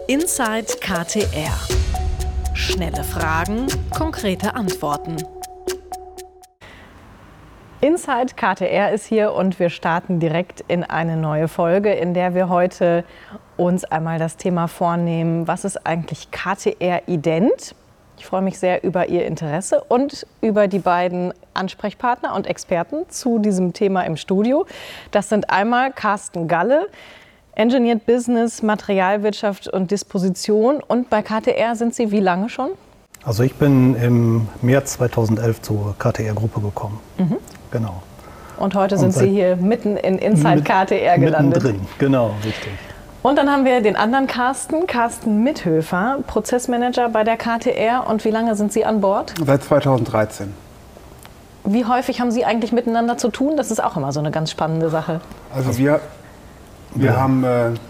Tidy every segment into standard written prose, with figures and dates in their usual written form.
Inside KTR. Schnelle Fragen, konkrete Antworten. Inside KTR ist hier und wir starten direkt in eine neue Folge, in der wir heute uns einmal das Thema vornehmen, was ist eigentlich KTR Ident? Ich freue mich sehr über Ihr Interesse und über die beiden Ansprechpartner und Experten zu diesem Thema im Studio. Das sind einmal Carsten Galle, Engineered Business, Materialwirtschaft und Disposition. Und bei KTR sind Sie wie lange schon? Also ich bin im März 2011 zur KTR-Gruppe gekommen. Mhm. Genau. Und heute sind Sie hier mitten in Inside KTR gelandet. Mittendrin, genau, richtig. Und dann haben wir den anderen Carsten Mithöfer, Prozessmanager bei der KTR. Und wie lange sind Sie an Bord? Seit 2013. Wie häufig haben Sie eigentlich miteinander zu tun? Das ist auch immer so eine ganz spannende Sache. Also wir haben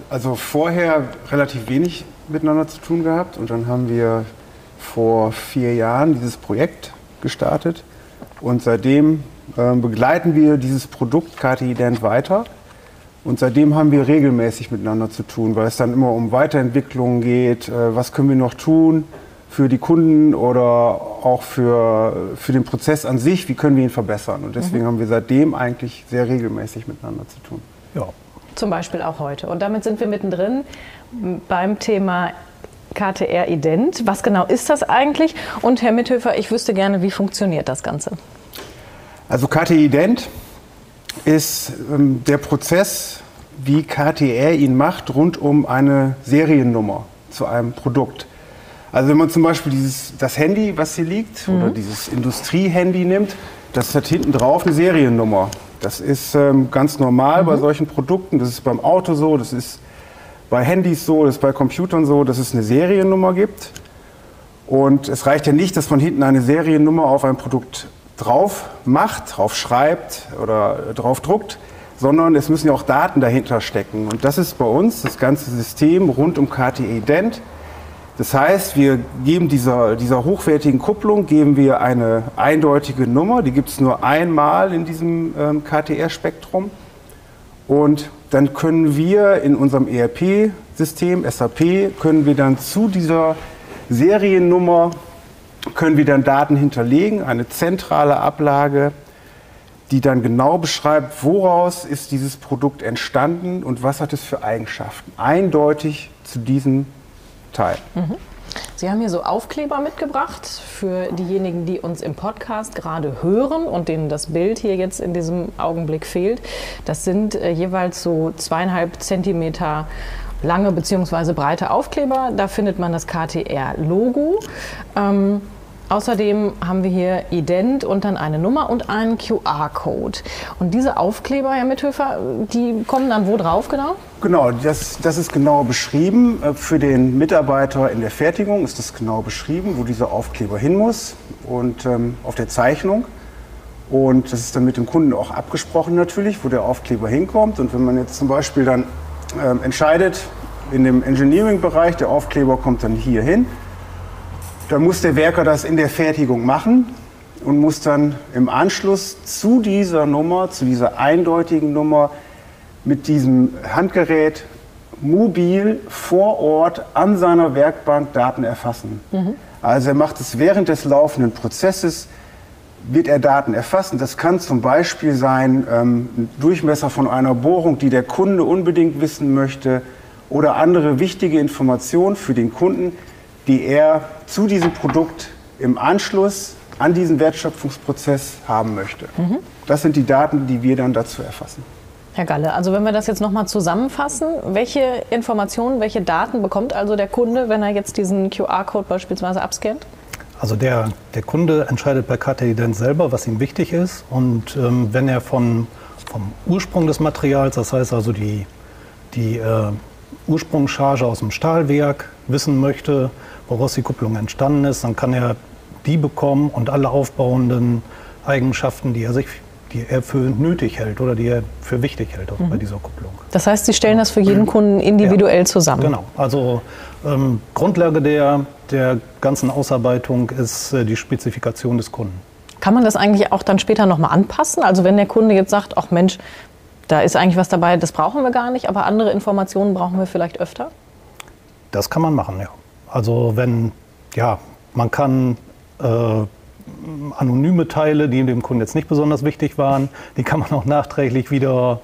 vorher relativ wenig miteinander zu tun gehabt. Und dann haben wir vor 4 Jahren dieses Projekt gestartet. Und seitdem begleiten wir dieses Produkt KTR Ident weiter. Und seitdem haben wir regelmäßig miteinander zu tun, weil es dann immer um Weiterentwicklungen geht. Was können wir noch tun für die Kunden oder auch für den Prozess an sich? Wie können wir ihn verbessern? Und deswegen haben wir seitdem eigentlich sehr regelmäßig miteinander zu tun. Ja. Zum Beispiel auch heute. Und damit sind wir mittendrin beim Thema KTR Ident. Was genau ist das eigentlich? Und Herr Mithöfer, ich wüsste gerne, wie funktioniert das Ganze? Also KTR Ident ist der Prozess, wie KTR ihn macht, rund um eine Seriennummer zu einem Produkt. Also wenn man zum Beispiel das Handy, was hier liegt, oder dieses Industriehandy nimmt, das hat hinten drauf eine Seriennummer. Das ist ganz normal bei solchen Produkten. Das ist beim Auto so, das ist bei Handys so, das ist bei Computern so, dass es eine Seriennummer gibt. Und es reicht ja nicht, dass man hinten eine Seriennummer auf ein Produkt drauf macht, drauf schreibt oder drauf druckt, sondern es müssen ja auch Daten dahinter stecken. Und das ist bei uns das ganze System rund um KTR Ident. Das heißt, wir geben dieser hochwertigen Kupplung geben wir eine eindeutige Nummer, die gibt es nur einmal in diesem KTR-Spektrum. Und dann können wir in unserem ERP-System, SAP, können wir dann zu dieser Seriennummer können wir dann Daten hinterlegen, eine zentrale Ablage, die dann genau beschreibt, woraus ist dieses Produkt entstanden und was hat es für Eigenschaften. Eindeutig zu diesem Teil. Sie haben hier so Aufkleber mitgebracht für diejenigen, die uns im Podcast gerade hören und denen das Bild hier jetzt in diesem Augenblick fehlt. Das sind jeweils so 2,5 Zentimeter lange bzw. breite Aufkleber. Da findet man das KTR-Logo. Außerdem haben wir hier Ident und dann eine Nummer und einen QR-Code. Und diese Aufkleber, Herr Mithöfer, die kommen dann wo drauf genau? Genau, das ist genau beschrieben. Für den Mitarbeiter in der Fertigung ist das genau beschrieben, wo dieser Aufkleber hin muss und auf der Zeichnung. Und das ist dann mit dem Kunden auch abgesprochen natürlich, wo der Aufkleber hinkommt. Und wenn man jetzt zum Beispiel dann entscheidet, in dem Engineering-Bereich, der Aufkleber kommt dann hier hin, dann muss der Werker das in der Fertigung machen und muss dann im Anschluss zu dieser Nummer, zu dieser eindeutigen Nummer mit diesem Handgerät mobil vor Ort an seiner Werkbank Daten erfassen. Also er macht es während des laufenden Prozesses, wird er Daten erfassen. Das kann zum Beispiel sein, ein Durchmesser von einer Bohrung, die der Kunde unbedingt wissen möchte, oder andere wichtige Informationen für den Kunden, die er zu diesem Produkt im Anschluss an diesen Wertschöpfungsprozess haben möchte. Das sind die Daten, die wir dann dazu erfassen. Herr Galle, also wenn wir das jetzt nochmal zusammenfassen, welche Informationen, welche Daten bekommt also der Kunde, wenn er jetzt diesen QR-Code beispielsweise abscannt? Also der Kunde entscheidet bei KTR Ident selber, was ihm wichtig ist. Und wenn er vom Ursprung des Materials, das heißt also die Ursprungscharge aus dem Stahlwerk wissen möchte, woraus die Kupplung entstanden ist, dann kann er die bekommen und alle aufbauenden Eigenschaften, die er für nötig hält oder die er für wichtig hält auch bei dieser Kupplung. Das heißt, Sie stellen das für jeden Kunden individuell zusammen? Genau. Also Grundlage der ganzen Ausarbeitung ist die Spezifikation des Kunden. Kann man das eigentlich auch dann später nochmal anpassen? Also wenn der Kunde jetzt sagt, ach Mensch, da ist eigentlich was dabei, das brauchen wir gar nicht, aber andere Informationen brauchen wir vielleicht öfter? Das kann man machen, ja. Also man kann anonyme Teile, die dem Kunden jetzt nicht besonders wichtig waren, die kann man auch nachträglich wieder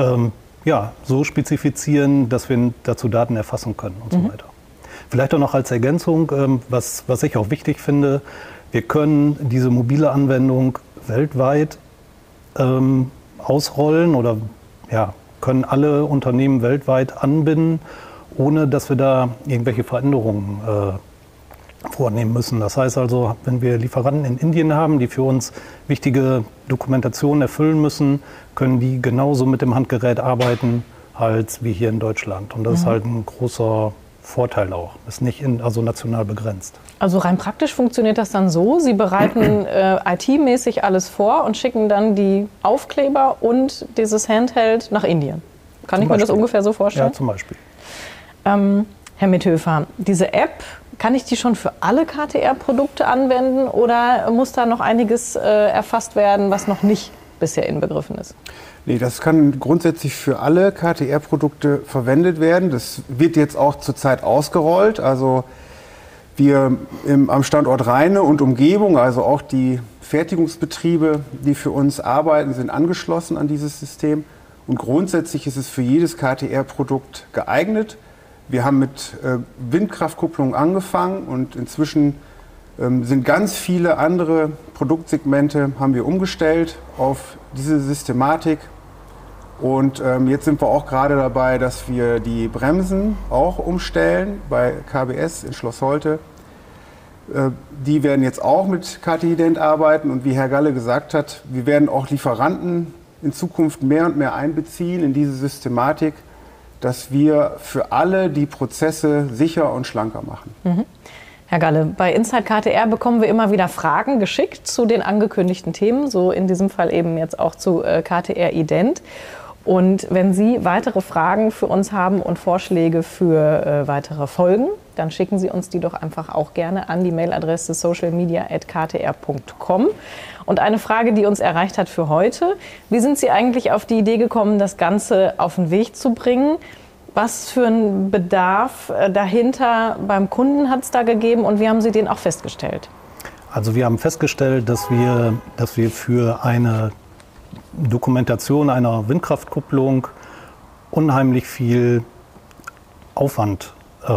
so spezifizieren, dass wir dazu Daten erfassen können und so weiter. Vielleicht auch noch als Ergänzung, was ich auch wichtig finde, wir können diese mobile Anwendung weltweit ausrollen oder können alle Unternehmen weltweit anbinden, ohne dass wir da irgendwelche Veränderungen vornehmen müssen. Das heißt also, wenn wir Lieferanten in Indien haben, die für uns wichtige Dokumentationen erfüllen müssen, können die genauso mit dem Handgerät arbeiten als wie hier in Deutschland. Und das ist halt ein großer Vorteil auch. Ist nicht national begrenzt. Also rein praktisch funktioniert das dann so, Sie bereiten IT-mäßig alles vor und schicken dann die Aufkleber und dieses Handheld nach Indien. Kann ich mir das ungefähr so vorstellen? Ja, zum Beispiel. Herr Mithöfer, diese App, kann ich die schon für alle KTR-Produkte anwenden oder muss da noch einiges erfasst werden, was noch nicht bisher inbegriffen ist? Nee, das kann grundsätzlich für alle KTR-Produkte verwendet werden. Das wird jetzt auch zurzeit ausgerollt. Also wir am Standort Rheine und Umgebung, also auch die Fertigungsbetriebe, die für uns arbeiten, sind angeschlossen an dieses System. Und grundsätzlich ist es für jedes KTR-Produkt geeignet. Wir haben mit Windkraftkupplung angefangen und inzwischen sind ganz viele andere Produktsegmente haben wir umgestellt auf diese Systematik. Und jetzt sind wir auch gerade dabei, dass wir die Bremsen auch umstellen bei KBS in Schloss Holte. Die werden jetzt auch mit KT-Ident arbeiten und wie Herr Galle gesagt hat, wir werden auch Lieferanten in Zukunft mehr und mehr einbeziehen in diese Systematik, dass wir für alle die Prozesse sicher und schlanker machen. Mhm. Herr Galle, bei Inside KTR bekommen wir immer wieder Fragen geschickt zu den angekündigten Themen, so in diesem Fall eben jetzt auch zu KTR Ident. Und wenn Sie weitere Fragen für uns haben und Vorschläge für weitere Folgen, dann schicken Sie uns die doch einfach auch gerne an die Mailadresse socialmedia@ktr.com. Und eine Frage, die uns erreicht hat für heute: Wie sind Sie eigentlich auf die Idee gekommen, das Ganze auf den Weg zu bringen? Was für einen Bedarf dahinter beim Kunden hat es da gegeben und wie haben Sie den auch festgestellt? Also wir haben festgestellt, dass wir für eine Dokumentation einer Windkraftkupplung unheimlich viel Aufwand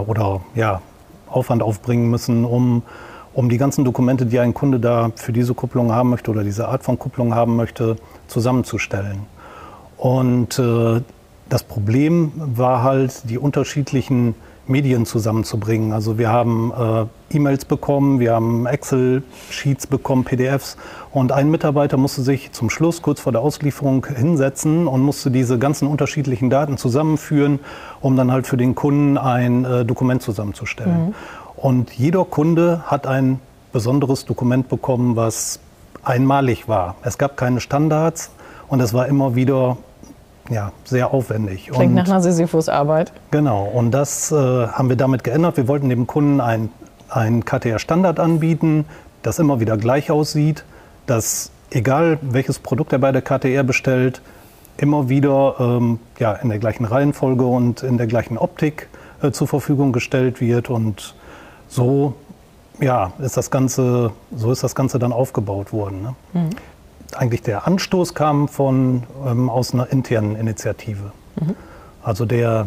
aufbringen müssen, um die ganzen Dokumente, die ein Kunde da für diese Kupplung haben möchte oder diese Art von Kupplung haben möchte, zusammenzustellen. Und das Problem war halt, die unterschiedlichen Medien zusammenzubringen. Also wir haben E-Mails bekommen, wir haben Excel-Sheets bekommen, PDFs. Und ein Mitarbeiter musste sich zum Schluss, kurz vor der Auslieferung, hinsetzen und musste diese ganzen unterschiedlichen Daten zusammenführen, um dann halt für den Kunden ein Dokument zusammenzustellen. Mhm. Und jeder Kunde hat ein besonderes Dokument bekommen, was einmalig war. Es gab keine Standards und es war immer wieder sehr aufwendig. Klingt nach einer Sisyphus-Arbeit. Genau, und das haben wir damit geändert. Wir wollten dem Kunden ein KTR-Standard anbieten, das immer wieder gleich aussieht, dass egal welches Produkt er bei der KTR bestellt, immer wieder in der gleichen Reihenfolge und in der gleichen Optik zur Verfügung gestellt wird. Und so ist das Ganze dann aufgebaut worden. Ne? Mhm. Eigentlich der Anstoß kam aus einer internen Initiative. Mhm. Also der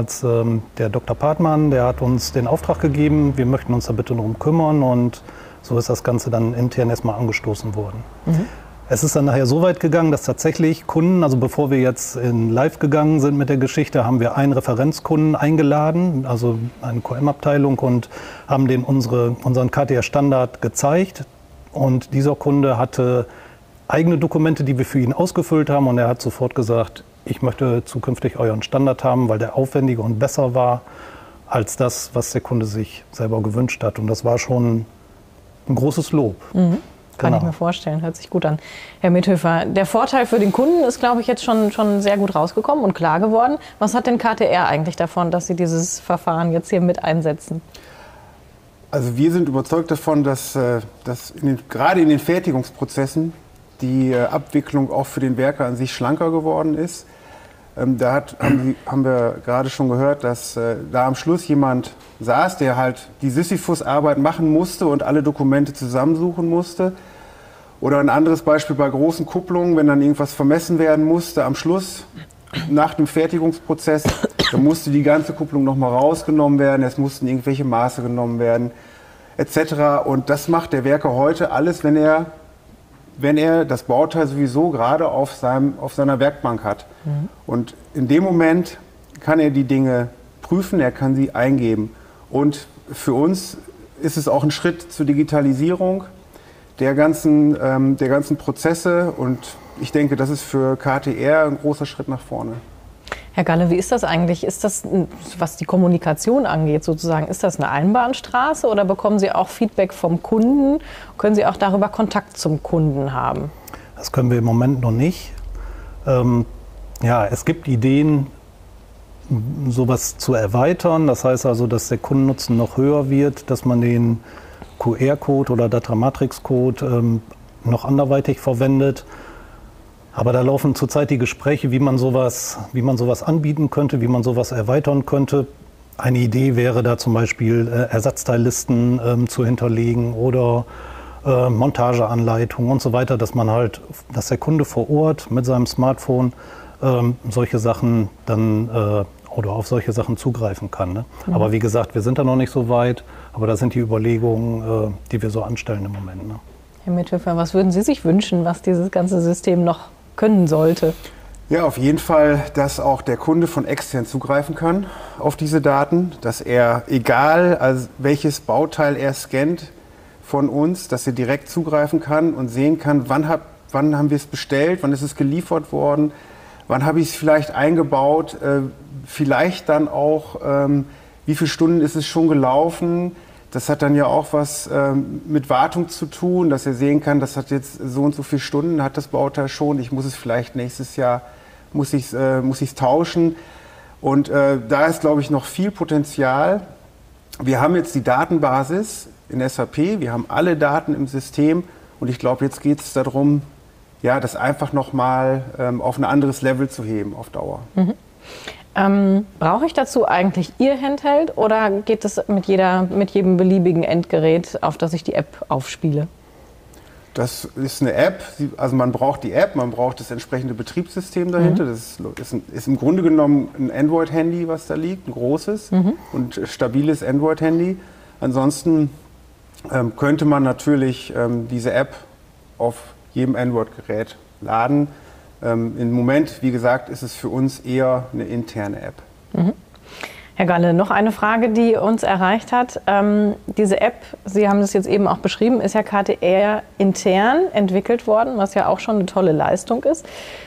Dr. Partmann, der hat uns den Auftrag gegeben, wir möchten uns da bitte darum kümmern, und so ist das Ganze dann intern erstmal angestoßen worden. Mhm. Es ist dann nachher so weit gegangen, dass tatsächlich Kunden, also bevor wir jetzt in Live gegangen sind mit der Geschichte, haben wir einen Referenzkunden eingeladen, also eine QM-Abteilung, und haben denen unseren KTR-Standard gezeigt, und dieser Kunde hatte eigene Dokumente, die wir für ihn ausgefüllt haben, und er hat sofort gesagt, ich möchte zukünftig euren Standard haben, weil der aufwendiger und besser war als das, was der Kunde sich selber gewünscht hat. Und das war schon ein großes Lob. Mhm. Kann ich mir vorstellen, hört sich gut an. Herr Mithöfer, der Vorteil für den Kunden ist, glaube ich, jetzt schon sehr gut rausgekommen und klar geworden. Was hat denn KTR eigentlich davon, dass Sie dieses Verfahren jetzt hier mit einsetzen? Also wir sind überzeugt davon, dass gerade in den Fertigungsprozessen die Abwicklung auch für den Werker an sich schlanker geworden ist. haben wir gerade schon gehört, dass da am Schluss jemand saß, der halt die Sisyphus-Arbeit machen musste und alle Dokumente zusammensuchen musste. Oder ein anderes Beispiel bei großen Kupplungen, wenn dann irgendwas vermessen werden musste, am Schluss, nach dem Fertigungsprozess, dann musste die ganze Kupplung nochmal rausgenommen werden, es mussten irgendwelche Maße genommen werden, etc. Und das macht der Werker heute alles, wenn er das Bauteil sowieso gerade auf seiner Werkbank hat. Mhm. Und in dem Moment kann er die Dinge prüfen, er kann sie eingeben. Und für uns ist es auch ein Schritt zur Digitalisierung der ganzen Prozesse. Und ich denke, das ist für KTR ein großer Schritt nach vorne. Herr Galle, wie ist das eigentlich? Ist das, was die Kommunikation angeht, sozusagen, ist das eine Einbahnstraße oder bekommen Sie auch Feedback vom Kunden? Können Sie auch darüber Kontakt zum Kunden haben? Das können wir im Moment noch nicht. Es gibt Ideen, sowas zu erweitern. Das heißt also, dass der Kundennutzen noch höher wird, dass man den QR-Code oder Data-Matrix-Code noch anderweitig verwendet. Aber da laufen zurzeit die Gespräche, wie man sowas anbieten könnte, wie man sowas erweitern könnte. Eine Idee wäre da zum Beispiel Ersatzteillisten zu hinterlegen oder Montageanleitungen und so weiter, dass der Kunde vor Ort mit seinem Smartphone solche Sachen dann oder auf solche Sachen zugreifen kann. Ne? Mhm. Aber wie gesagt, wir sind da noch nicht so weit, aber das sind die Überlegungen, die wir so anstellen im Moment. Ne? Herr Mithöfer, was würden Sie sich wünschen, was dieses ganze System noch können sollte? Ja, auf jeden Fall, dass auch der Kunde von extern zugreifen kann auf diese Daten, dass er, egal welches Bauteil er scannt von uns, dass er direkt zugreifen kann und sehen kann, wann haben wir es bestellt, wann ist es geliefert worden, wann habe ich es vielleicht eingebaut, vielleicht dann auch, wie viele Stunden ist es schon gelaufen. Das hat dann ja auch was mit Wartung zu tun, dass er sehen kann, das hat jetzt so und so viele Stunden, hat das Bauteil schon, ich muss es vielleicht nächstes Jahr, muss ich es tauschen. Und da ist, glaube ich, noch viel Potenzial. Wir haben jetzt die Datenbasis in SAP, wir haben alle Daten im System und ich glaube, jetzt geht es darum, ja, das einfach nochmal auf ein anderes Level zu heben auf Dauer. Mhm. Brauche ich dazu eigentlich Ihr Handheld oder geht es mit jedem beliebigen Endgerät, auf das ich die App aufspiele? Das ist eine App, also man braucht die App, man braucht das entsprechende Betriebssystem dahinter. Das ist im Grunde genommen ein Android-Handy, was da liegt, ein großes und stabiles Android-Handy. Ansonsten könnte man natürlich diese App auf jedem Android-Gerät laden. Im Moment, wie gesagt, ist es für uns eher eine interne App. Mhm. Herr Galle, noch eine Frage, die uns erreicht hat. Diese App, Sie haben das jetzt eben auch beschrieben, ist ja KTR intern entwickelt worden, was ja auch schon eine tolle Leistung ist.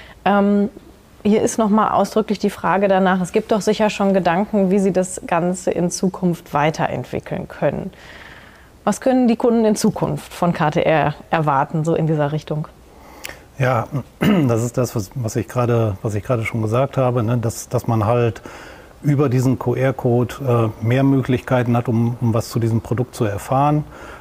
Hier ist nochmal ausdrücklich die Frage danach, es gibt doch sicher schon Gedanken, wie Sie das Ganze in Zukunft weiterentwickeln können. Was können die Kunden in Zukunft von KTR erwarten, so in dieser Richtung? Ja, das ist das, was ich gerade schon gesagt habe, ne? Dass man halt über diesen QR-Code mehr Möglichkeiten hat, um was zu diesem Produkt zu erfahren.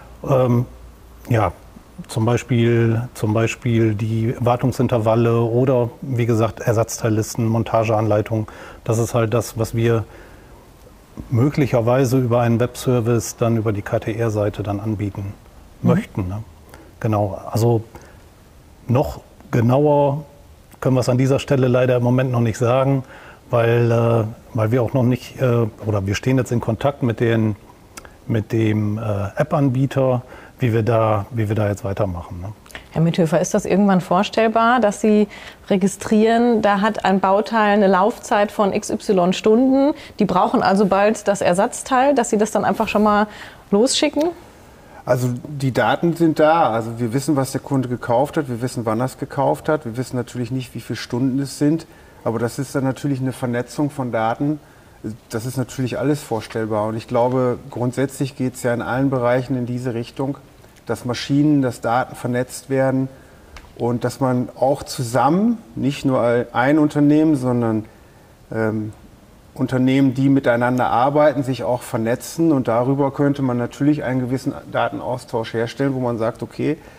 Zum Beispiel die Wartungsintervalle oder wie gesagt Ersatzteillisten, Montageanleitungen. Das ist halt das, was wir möglicherweise über einen Webservice dann über die KTR-Seite dann anbieten möchten. Ne? Genau, also noch genauer können wir es an dieser Stelle leider im Moment noch nicht sagen, weil wir auch noch nicht, oder wir stehen jetzt in Kontakt mit dem App-Anbieter, wie wir da jetzt weitermachen. Ne? Herr Mithöfer, ist das irgendwann vorstellbar, dass Sie registrieren, da hat ein Bauteil eine Laufzeit von XY Stunden, die brauchen also bald das Ersatzteil, dass Sie das dann einfach schon mal losschicken? Also die Daten sind da, also wir wissen, was der Kunde gekauft hat, wir wissen, wann er es gekauft hat, wir wissen natürlich nicht, wie viele Stunden es sind, aber das ist dann natürlich eine Vernetzung von Daten, das ist natürlich alles vorstellbar und ich glaube, grundsätzlich geht es ja in allen Bereichen in diese Richtung, dass Maschinen, dass Daten vernetzt werden und dass man auch zusammen, nicht nur ein Unternehmen, sondern Unternehmen, die miteinander arbeiten, sich auch vernetzen und darüber könnte man natürlich einen gewissen Datenaustausch herstellen, wo man sagt, okay,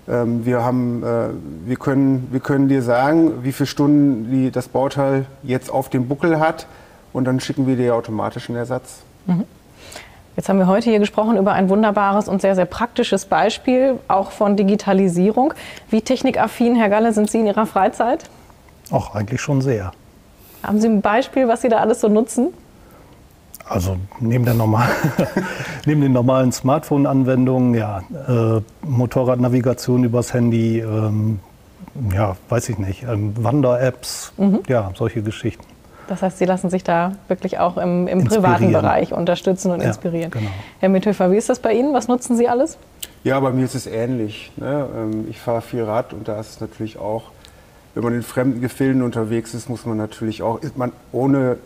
Wir können dir sagen, wie viele Stunden das Bauteil jetzt auf dem Buckel hat und dann schicken wir dir automatisch einen Ersatz. Jetzt haben wir heute hier gesprochen über ein wunderbares und sehr, sehr praktisches Beispiel, auch von Digitalisierung. Wie technikaffin, Herr Galle, sind Sie in Ihrer Freizeit? Auch eigentlich schon sehr. Haben Sie ein Beispiel, was Sie da alles so nutzen? Also neben den normalen Smartphone-Anwendungen, ja, Motorradnavigation übers Handy, ja, weiß ich nicht, Wander-Apps, ja, solche Geschichten. Das heißt, Sie lassen sich da wirklich auch im privaten Bereich unterstützen und inspirieren. Genau. Herr Mithöfer, wie ist das bei Ihnen? Was nutzen Sie alles? Ja, bei mir ist es ähnlich. Ne? Ich fahre viel Rad und da ist es natürlich auch, wenn man in fremden Gefilden unterwegs ist, muss man natürlich auch, ohne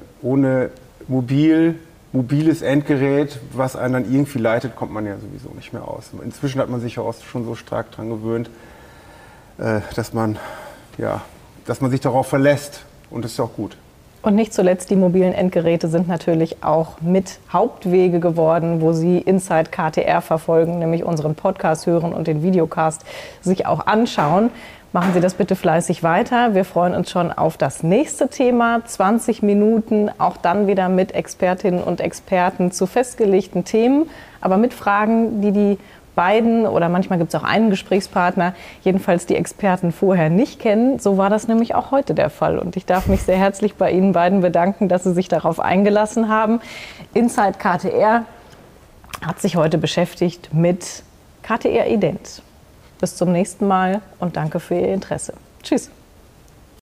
mobiles Endgerät, was einen dann irgendwie leitet, kommt man ja sowieso nicht mehr aus. Inzwischen hat man sich ja auch schon so stark daran gewöhnt, dass man sich darauf verlässt und das ist ja auch gut. Und nicht zuletzt, die mobilen Endgeräte sind natürlich auch mit Hauptwege geworden, wo Sie Inside KTR verfolgen, nämlich unseren Podcast hören und den Videocast sich auch anschauen. Machen Sie das bitte fleißig weiter. Wir freuen uns schon auf das nächste Thema. 20 Minuten, auch dann wieder mit Expertinnen und Experten zu festgelegten Themen, aber mit Fragen, die beiden oder manchmal gibt es auch einen Gesprächspartner, jedenfalls die Experten vorher nicht kennen. So war das nämlich auch heute der Fall. Und ich darf mich sehr herzlich bei Ihnen beiden bedanken, dass Sie sich darauf eingelassen haben. Inside KTR hat sich heute beschäftigt mit KTR Ident. Bis zum nächsten Mal und danke für Ihr Interesse. Tschüss.